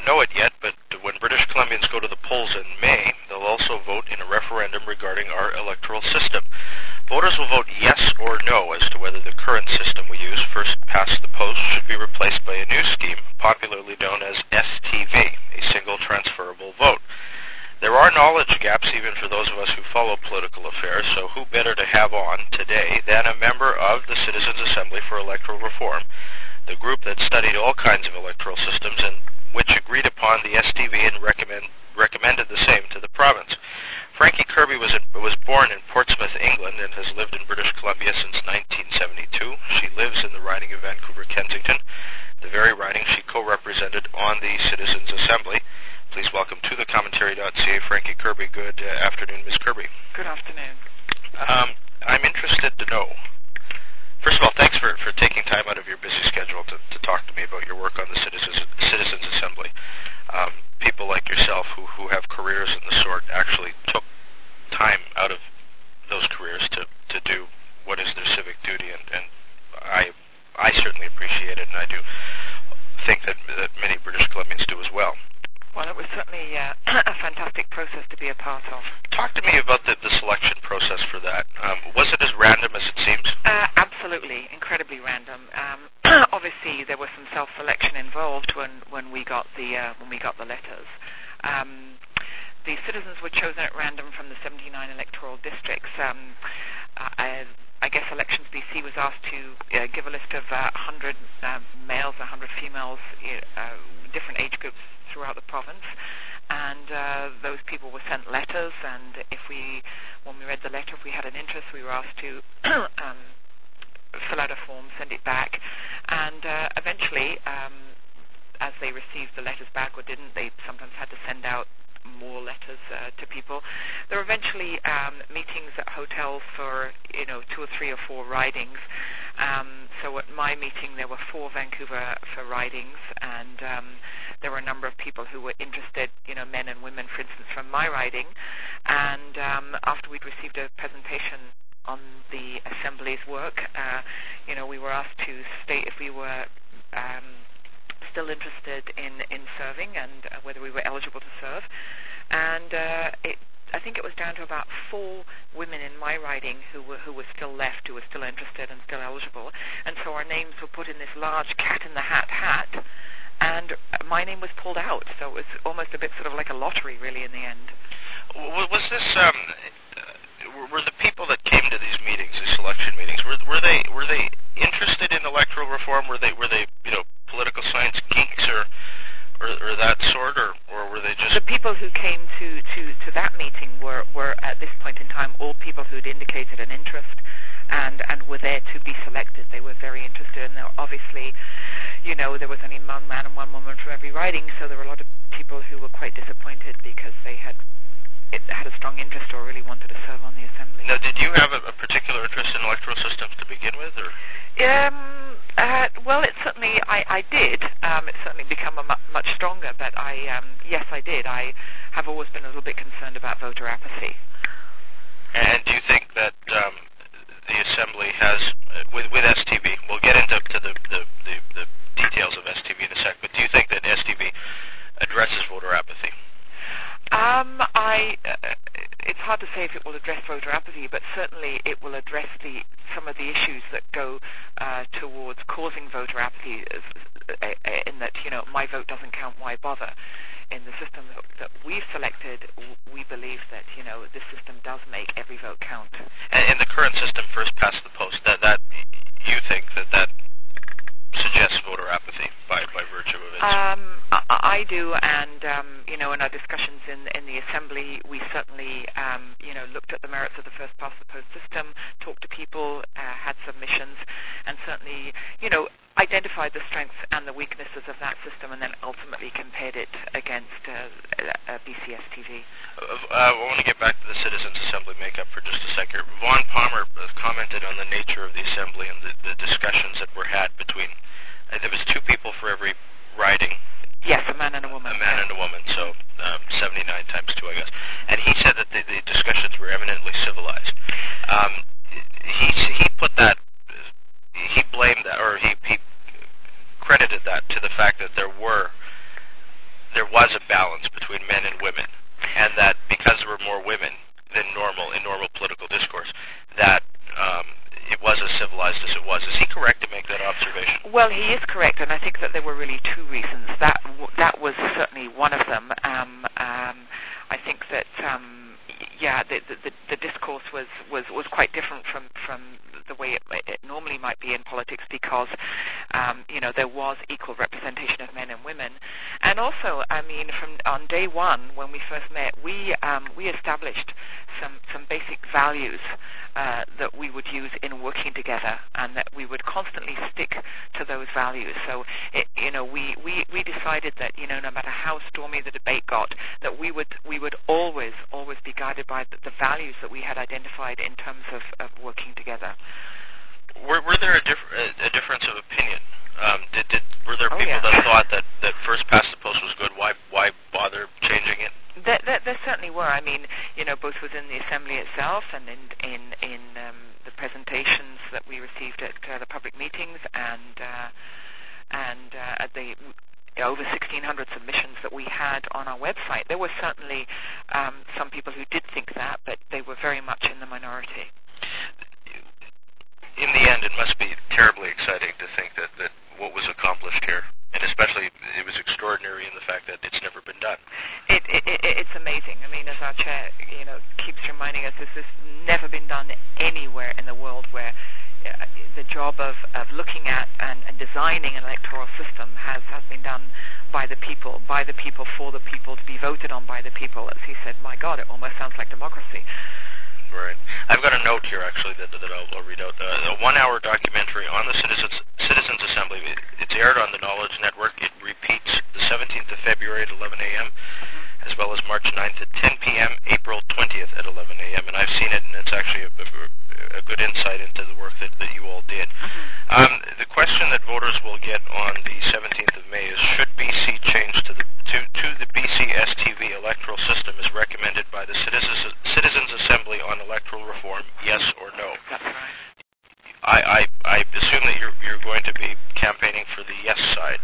not know it yet, but when British Columbians go to the polls in May, they'll also vote in a referendum regarding our electoral system. Voters will vote yes or no as to whether the current system we use, first past the post, should be replaced by a new scheme, popularly known as STV, a single transferable vote. There are knowledge gaps even for those of us who follow political affairs, so who better to have on today than a member of the Citizens Assembly for Electoral Reform, the group that studied all kinds of electoral systems and which agreed upon the STV and recommended the same to the province. Frankie Kirby was born in Portsmouth, England, and has lived in British Columbia since 1972. She lives in the riding of Vancouver-Kensington, the very riding she co-represented on the Citizens Assembly. Please welcome to the commentary.ca Frankie Kirby. Good afternoon, Ms. Kirby. Good afternoon. I'm interested to know, first of all, thanks for taking time out of your busy schedule to talk to me about your work on the Citizens Assembly. People like yourself who have careers in the sort actually took time out of those careers to do what is their civic duty, and I certainly appreciate it, and I do think that many British Columbians do as well. Well, it was certainly a fantastic process to be a part of. Talk to me about the selection process for that. Was it as random as it seems? Absolutely, incredibly random. Obviously, there was some self-selection involved when we got the letters. The citizens were chosen at random from the 79 electoral districts. I guess Elections BC was asked to give a list of 100 males, 100 females, different age groups throughout the province, and those people were sent letters, and when we read the letter, if we had an interest, we were asked to fill out a form, send it back, and eventually, as they received the letters back or didn't, they sometimes had to send out more letters to people. There were eventually meetings at hotels for 2 or 3 or 4 ridings. So at my meeting there were 4 Vancouver for ridings, and there were a number of people who were interested, men and women, for instance, from my riding. And after we'd received a presentation on the Assembly's work, we were asked to state if we were still interested in serving and whether we were eligible to serve. And I think it was down to about 4 women in my riding who were still left, who were still interested and still eligible. And so our names were put in this large cat, and my name was pulled out. So it was almost a bit sort of like a lottery, really, in the end. Was this were the people that came to these meetings, these selection meetings, were they interested in electoral reform? Were they political science geeks or that sort, or were they just... The people who came to that meeting were at this point in time all people who'd indicated an interest and were there to be selected. They were very interested, and obviously, there was only one man and one woman from every riding, so there were a lot of people who were quite disappointed because they had a strong interest or really wanted to serve on the Assembly. Now, did you have a particular interest in electoral systems to begin with, or...? Well, I did. It's certainly become much stronger, but yes, I did. I have always been a little bit concerned about voter apathy. And do you think that the Assembly has, with STV, we'll get into the details of STV in a sec, but do you think that STV addresses voter apathy? It's hard to say if it will address voter apathy, but certainly it will address some of the issues that go towards causing voter apathy, in that, my vote doesn't count, why bother? In the system that we've selected, we believe that, this system does make every vote count. And in the current system, first past the post, that you think that suggests voter apathy by virtue of its... I do, and in our discussions in the Assembly, we certainly looked at the merits of the first past the post system, talked to people, had submissions, and certainly identified the strengths and the weaknesses of that system, and then ultimately compared it against BCSTV. I want to get back to the Citizens Assembly makeup for just a second. Vaughn Palmer commented on the nature of the Assembly and the discussions that were had between... there was 2 people for every riding. Yes, a man and a woman. A man and a woman, so 79 times 2, I guess. And he said that the discussions were eminently civilized. He put that, he blamed that, or he credited that to the fact that there were was a balance between men and women, and that because there were more women than normal in normal political discourse, that it was as civilized as it was. Is he correct to make that observation? Well, he is correct, and I think that there were really two reasons. That was certainly one of them. I think that the discourse was quite different from the way it normally might be in politics, because there was equal representation of men and women. And also, I mean, from on day one when we first met, we established some basic values that we would use in working together, and that we would constantly stick to those values. So we decided that no matter how stormy the debate got, that we would always be guided by the values that we had identified in terms of working together. Were there a difference of opinion? Were there people that thought that first past the post was good? Why bother changing it? There certainly were. I mean, both within the assembly itself and in the presentations that we received at the public meetings, and at the over 1,600 submissions that we had on our website. There were certainly some people who did think that, but they were very much in the minority. In the end, it must be terribly exciting to think that what was accomplished here, and especially it was extraordinary in the fact that it's never been done. It's amazing. I mean, as our chair, keeps reminding us, this has never been done anywhere in the world, where the job of looking at and designing an electoral system has been done by the people, for the people, to be voted on by the people. As he said, my God, it almost sounds like democracy. Right. I've got a note here, actually, that I'll read out. A one-hour documentary on the Citizens Assembly. It's aired on the Knowledge Network. It repeats the 17th of February at 11 a.m., as well as March 9th at 10 p.m., April 20th at 11 a.m., and I've seen it, and it's actually a good insight into the work that you all did. The question that voters will get on the 17th of May is, should BC change to the BC STV electoral system as recommended by the Citizens Assembly on Electoral Reform, yes or no? That's right. I assume that you're going to be campaigning for the yes side.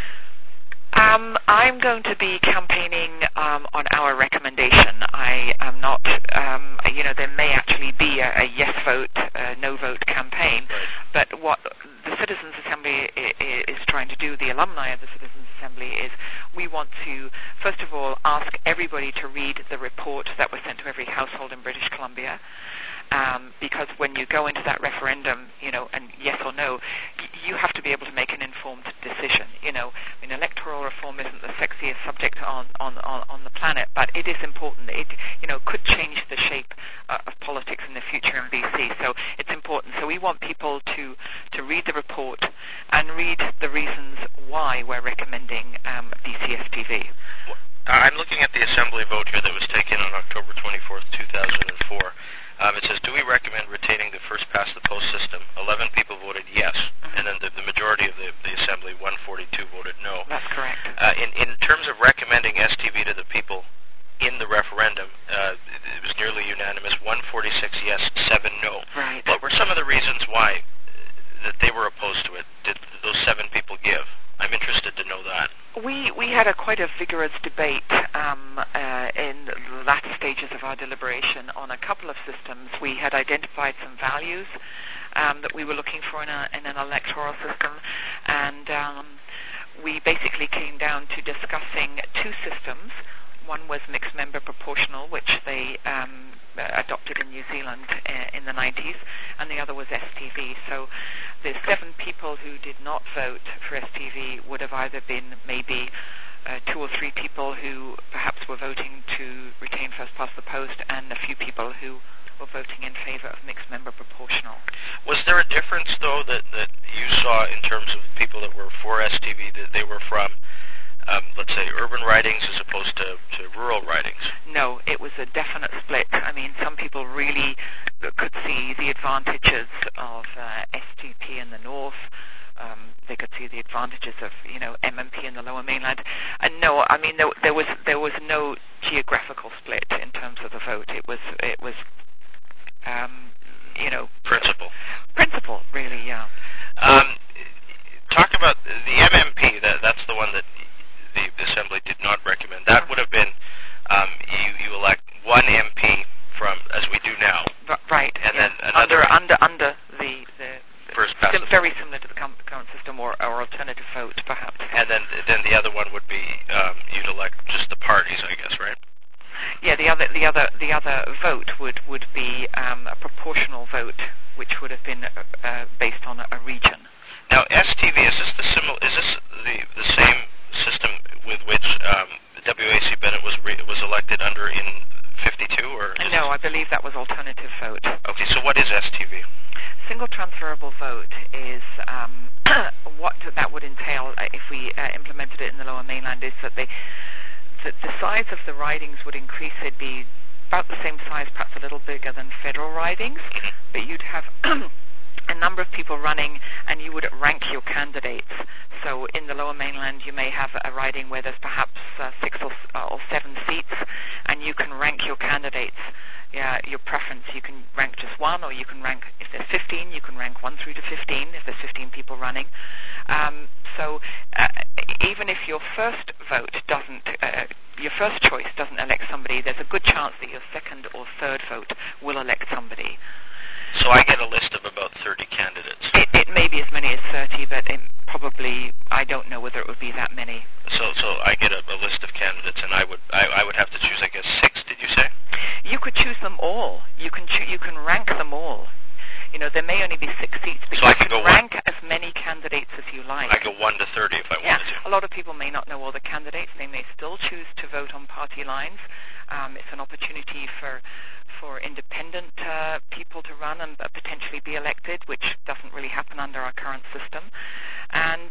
I'm going to be campaigning on our recommendation. I am not, there may actually be a yes vote, no vote campaign, right. But what the Citizens Assembly is trying to do, the alumni of the Citizens Assembly, is we want to, first of all, ask everybody to read the report that was sent to every household in British Columbia. Because when you go into that referendum, and yes or no, you have to be able to make an informed decision. Electoral reform isn't the sexiest subject on the planet, but it is important. It could change the shape of politics in the future in BC. So it's important. So we want people to read the report and read the reasons why we're recommending BCSTV. I'm looking at the Assembly vote here that was taken on October 24th, 2004. It says, do we recommend retaining the first-past-the-post system? 11 people voted yes, and then the majority of the Assembly, 142, voted no. That's correct. In terms of recommending STV to the people in the referendum, it was nearly unanimous, 146 yes, 7 no. Right. What were some of the reasons why that they were opposed to it? Did those 7 people give? I'm interested to know that. We had quite a vigorous debate in the latter stages of our deliberation on a couple of systems. We had identified some values that we were looking for in an electoral system, and we basically came down to discussing two systems. One was mixed member proportional, which they adopted in New Zealand in the 90s, and the other was STV. So the 7 people who did not vote for STV would have either been maybe 2 or 3 people who perhaps were voting to retain first past the post, and a few people who were voting in favor of mixed member proportional. Was there a difference, though, that you saw in terms of people that were for STV, that they were from, let's say, urban ridings as opposed to rural ridings? No, it was a definite split. I mean, some people really could see the advantages of STP in the north. They could see the advantages of, MMP in the Lower Mainland. And no, I mean, there was no geographical split in terms of the vote. It was Principle, really, yeah. Talk about the MMP. That's the one that the Assembly did not recommend other one would be you'd elect just the parties, I guess, right? Yeah, the other vote would be a proportional vote, which would have been based on a region. Now, STV, is this the same system with which W.A.C. Bennett was elected under in 52, or? No, I believe that was alternative vote. Okay, so what is STV? Single transferable vote is what that would entail if we implemented it in the Lower Mainland is that the size of the ridings would increase. It'd be about the same size, perhaps a little bigger than federal ridings, but you'd have a number of people running, and you would rank your candidates. So in the Lower Mainland, you may have a riding where there's perhaps 6 or 7 seats, and you can rank your candidates. Yeah, your preference. You can rank just one, or you can rank, if there's 15, you can rank 1 through to 15, if there's 15 people running. So even if your first vote your first choice doesn't elect somebody, there's a good chance that your second or third vote will elect somebody. So I get a list of about 30 candidates. It may be as many as 30, but probably, I don't know whether it would be that many. So I get a list of candidates, and I would have to choose, I guess, 6. Did you say? You could choose them all. You can rank them all. You know, there may only be 6 seats, but so you I can rank as many candidates as you like. I go 1 to 30 if I wanted to. A lot of people may not know all the candidates. They may still choose to vote on party lines. It's an opportunity for independent people to run and potentially be elected, which doesn't really happen under our current system. And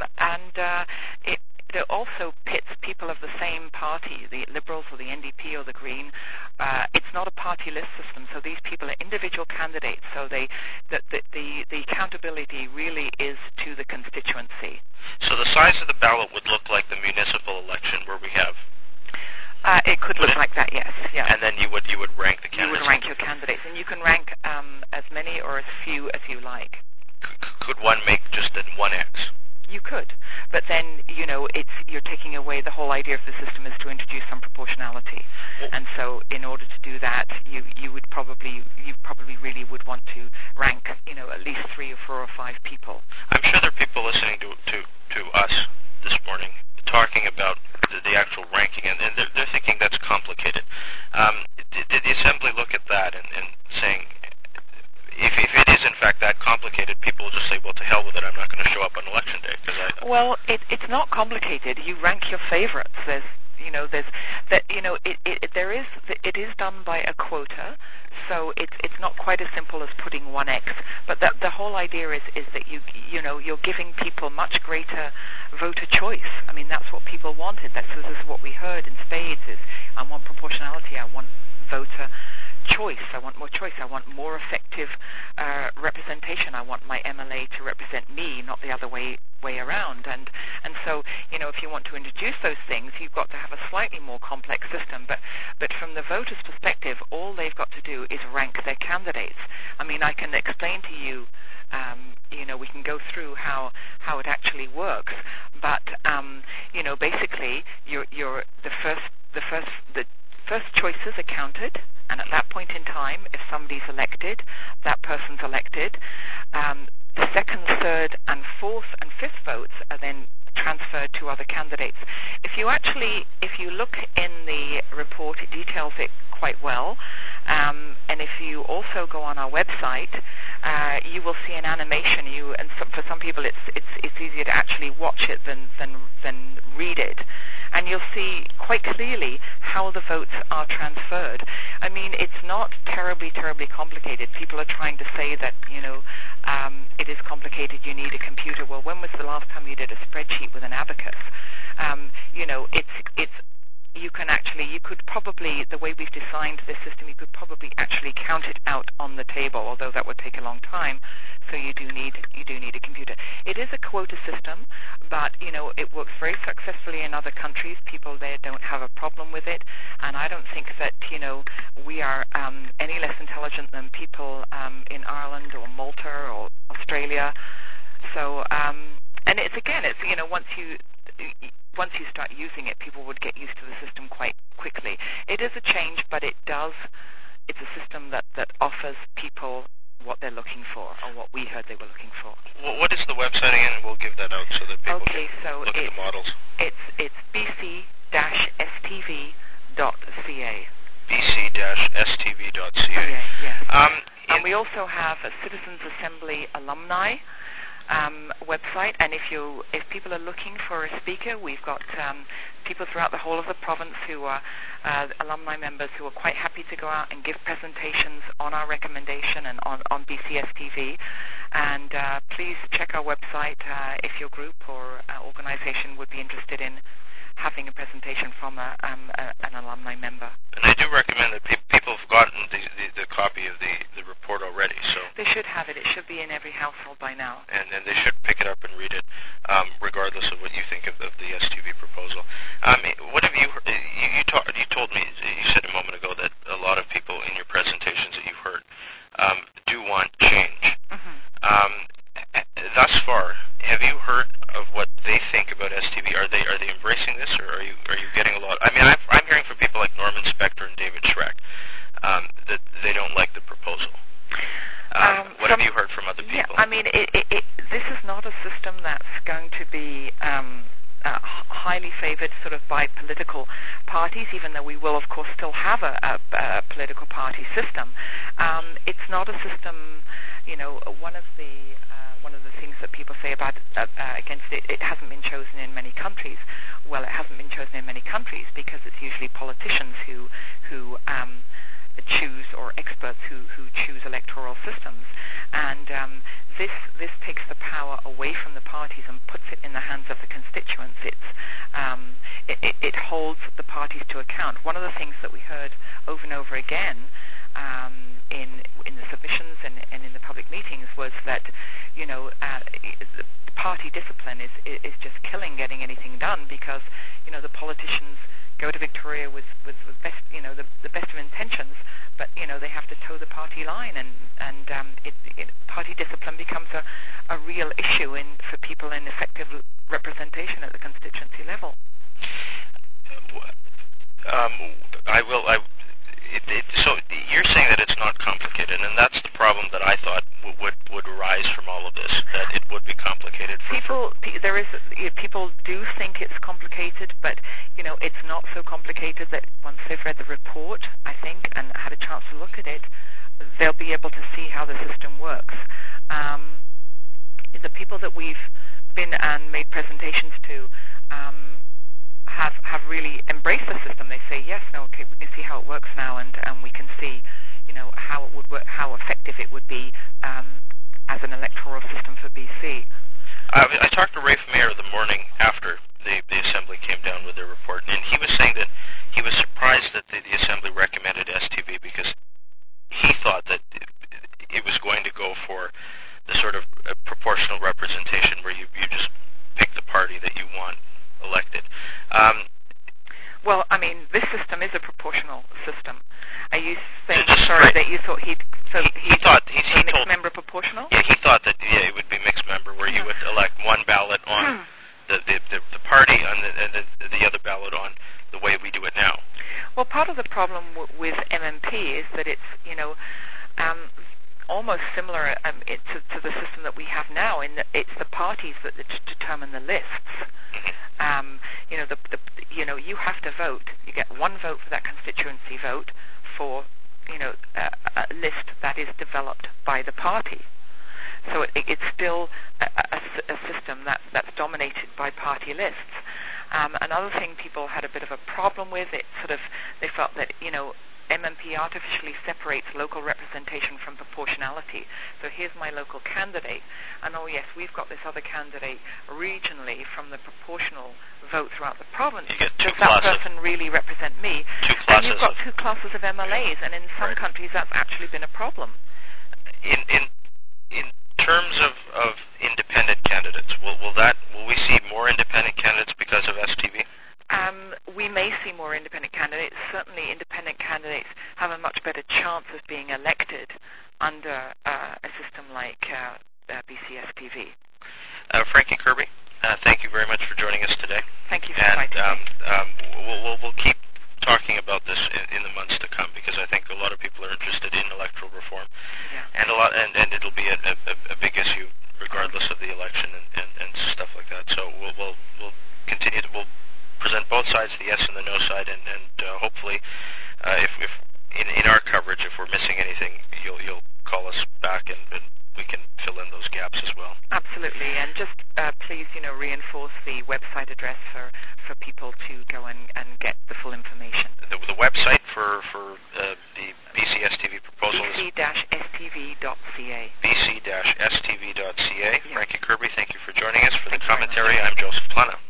it also pits people of the same party, the Liberals or the NDP or the Green. It's not a party list system, so these people are individual candidates. So the accountability really is to the constituency. So the size of the ballot would look like the municipal election where we have. It could look like that, yes. Yeah. And then you would rank the candidates. You would rank your candidates, and you can rank as many or as few as you like. Could one make just an 1X? You could, but then you're taking away the whole idea of the system is to introduce some proportionality, and so in order to do that, you probably really would want to rank at least 3 or 4 or 5 people. I'm sure there are people listening to us this morning talking about the actual ranking, and they're thinking that's complicated. Did the Assembly look at that and saying, if it is in fact that complicated, people will just say, well, to hell with it, I'm not going to show up on election day. Well, it's not complicated. You rank your favorites. It is done by a quota, so it's not quite as simple as putting 1X. But the whole idea is that you're giving people much greater voter choice. I mean, that's what people wanted. This is what we heard in spades. Is I want proportionality. I want voter choice. I want more choice. I want more effective representation. I want my MLA to represent me, not the other way around. And so, if you want to introduce those things, you've got to have a slightly more complex system. But from the voter's perspective, all they've got to do is rank their candidates. I mean, I can explain to you, we can go through how it actually works. But, basically, the first choices are counted. And at that point in time, if somebody's elected, that person's elected. The second, third, and fourth and fifth votes are then transferred to other candidates. If you look in the report, it details it quite well. And if you also go on our website, you will see an animation. For some people, it's easier to actually watch it than read it. And you'll see quite clearly how the votes are transferred. I mean, it's not terribly, terribly complicated. People are trying to say that, it is complicated, you need a computer. Well, when was the last time you did a spreadsheet with an abacus? You could probably, the way we've designed this system, you could probably actually count it out on the table, although that would take a long time. So you do need a computer. It is a quota system, but it works very successfully in other countries. People there don't have a problem with it, and I don't think that we are any less intelligent than people in Ireland or Malta or Australia. So and it's once you start using it, people would get used to the system quite quickly. It is a change, but it's a system that offers people what they're looking for, or what we heard they were looking for. What is the website again? And we'll give that out so that people Okay, can so look at the models. It's bc-stv.ca. bc-stv.ca. Yes. And we also have a Citizens Assembly alumni website, and if people are looking for a speaker, we've got people throughout the whole of the province who are alumni members who are quite happy to go out and give presentations on our recommendation and on BCSTV. And please check our website if your group or organization would be interested in having a presentation from an alumni member. And I do recommend that people have gotten the copy of the report already. So they should have it. It should be in every household by now. And they should pick it up and read it, regardless of what you think of the STV proposal. What have you heard? You told me, you said a moment ago that a lot of people in your presentations that you've heard do want change. Mm-hmm. Thus far, have you heard of what they think about STV? Are they embracing this, or are you getting a lot? I mean, I'm hearing from people like Norman Spector and David Schreck that they don't like the proposal. What have you heard from other people? Yeah, I mean, this is not a system that's going to be highly favored sort of by political parties, even though we will, of course, still have a political party system. It's not a system, one of the things that people say about against it, it hasn't been chosen in many countries. Well, it hasn't been chosen in many countries because it's usually politicians who choose, or experts who choose electoral systems. And this takes the power away from the parties and puts it in the hands of the constituents. It holds the parties to account. One of the things that we heard over and over again in the submissions and in the public meetings was that, the party discipline is just killing getting anything done, because, the politicians go to Victoria with best, the best of intentions, but they have to toe the party line, and party discipline becomes a real issue for people in effective representation at the constituency level. So you're saying that it's not complicated, and that's the problem that I thought would arise from all of this, that it would be complicated. People do think it's complicated, but it's not so complicated that once they've read the report, I think, and had a chance to look at it, they'll be able to see how the system works. The people that we've been and made presentations to have really embraced the system. They say, yes, no, okay, we can see how it works now, and we can see, how it would work, how effective it would be as an electoral system for BC. I talked to Rafe Mayer the morning after the Assembly came down with their report, and he was saying that he was surprised that the Assembly recommended STV because he thought that it was going to go for the sort of proportional representation where you just pick the party that you want elected. Well, I mean, this system is a proportional system. Are you saying, right, that you thought he thought mixed member proportional? Yeah, he thought that it would be mixed member, where you would elect one ballot on the party and the other ballot on the way we do it now. Well, part of the problem with MMP is that it's almost similar to the system that we have now, in that it's the parties that determine the lists. You have to vote. You get one vote for that constituency vote for, a list that is developed by the party. So it's still a system that's dominated by party lists. Another thing people had a bit of a problem with, they felt that, MMP artificially separates local representation from proportionality. So here's my local candidate, and oh yes, we've got this other candidate regionally from the proportional vote throughout the province. Does that person really represent me? And you've got two classes of MLAs, and in some countries that's actually been a problem. In terms of independent candidates, will we see more independent candidates because of STV? We may see more independent candidates. Certainly independent candidates have a much better chance of being elected under a system like BCSTV. Frankie Kirby, thank you very much for joining us today. Thank you for inviting me. We'll keep talking about this in the months to come, because I think a lot of people are interested in electoral reform, and election and stuff like that. So we'll continue to we'll present both sides, the yes and the no side, and hopefully if in our coverage, if we're missing anything, you'll call us back and we can fill in those gaps as well. Absolutely, and just please, reinforce the website address for people to go and get the full information. The website for the BC-STV proposal is bc-stv.ca. bc-stv.ca. Yes. Frankie Kirby, thank you for joining us. For the Thank you very commentary, much. I'm Joseph Plana.